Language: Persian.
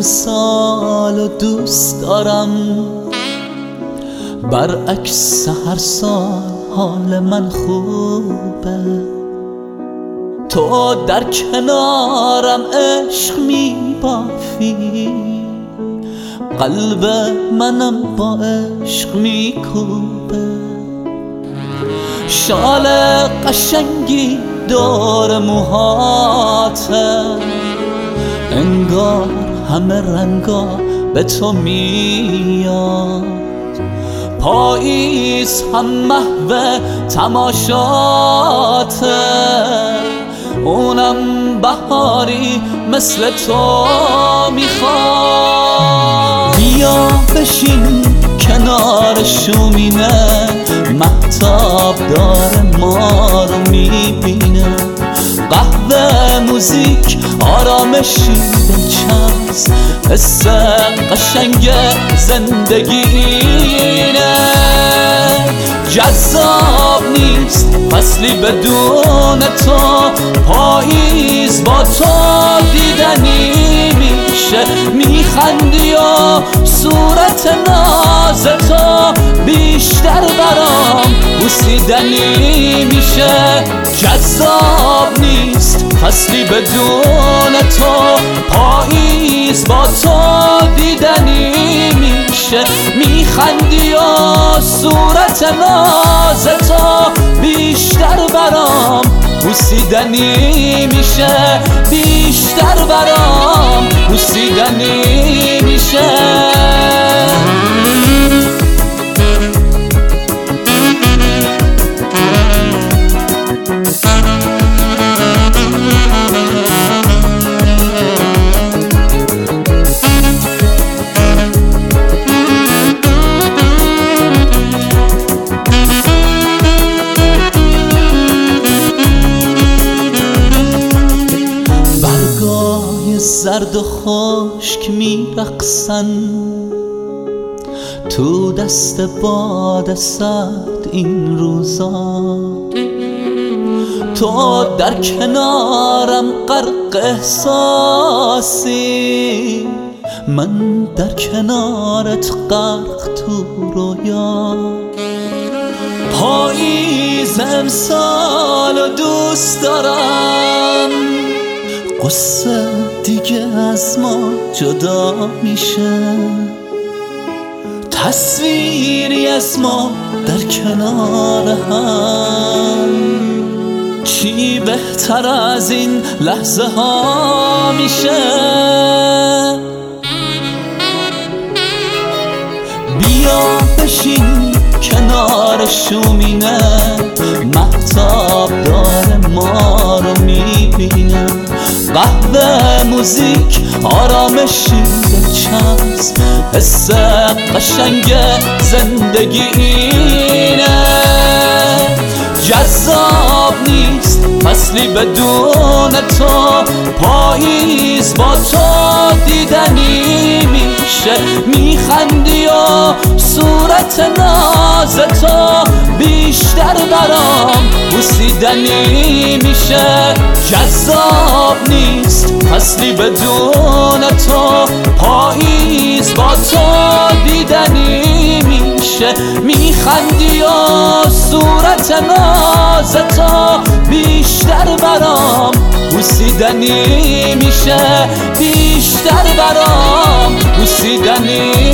امسالو دوست دارم، برعکس هر سال حال من خوبه. تو در کنارم عشق میبافی، قلب منم با عشق میکوبه. شال قشنگی دور موهاته، انگار همه رنگا به تو میاد. پاییز هم محو تماشاته، اونم بهاری مثل تو میخواد. بیا بشین کنار شومینه، مهتاب داره ما رو میبینه. قهوه، موزیک، آرامشی دلچسب، حس قشنگ زندگی اینه. جذاب نیست فصلی بدون تو، پاییز با تو دیدنی میشه. میخندی و صورت ناز تو بیشتر برام بوسیدنی میشه. جذاب نیست فصلی بدون تو، پاییز با تو دیدنی میشه. میخندی و صورت ناز تو بیشتر برام بوسیدنی میشه. بیشتر برام بوسیدنی میشه. زرد و خشک میرقصن تو دست باد سرد این روزا. تو در کنارم غرق احساسی، من در کنارت غرق تو رویا. پاییز امسالو دوست دارم، قصه دیگه از ما جدا میشه. تصویری از ما در کنار هم، چی بهتر از این لحظه ها میشه. بیا بشین کنار شومینه، مهتاب داره ما رو میبینه. قهوه، موزیک، آرامشی دلچسب، حس قشنگ زندگی اینه. جذاب نیست فصلی بدون تو، پاییز با تو دیدنی میشه. میخندی و صورت ناز تو بیشتر برام بوسیدنی میشه. جذاب نیست فصلی بدون تو، پاییز با تو دیدنی میشه. میخندی و صورت ناز تو بیشتر برام بوسیدنی میشه. بیشتر برام بوسیدنی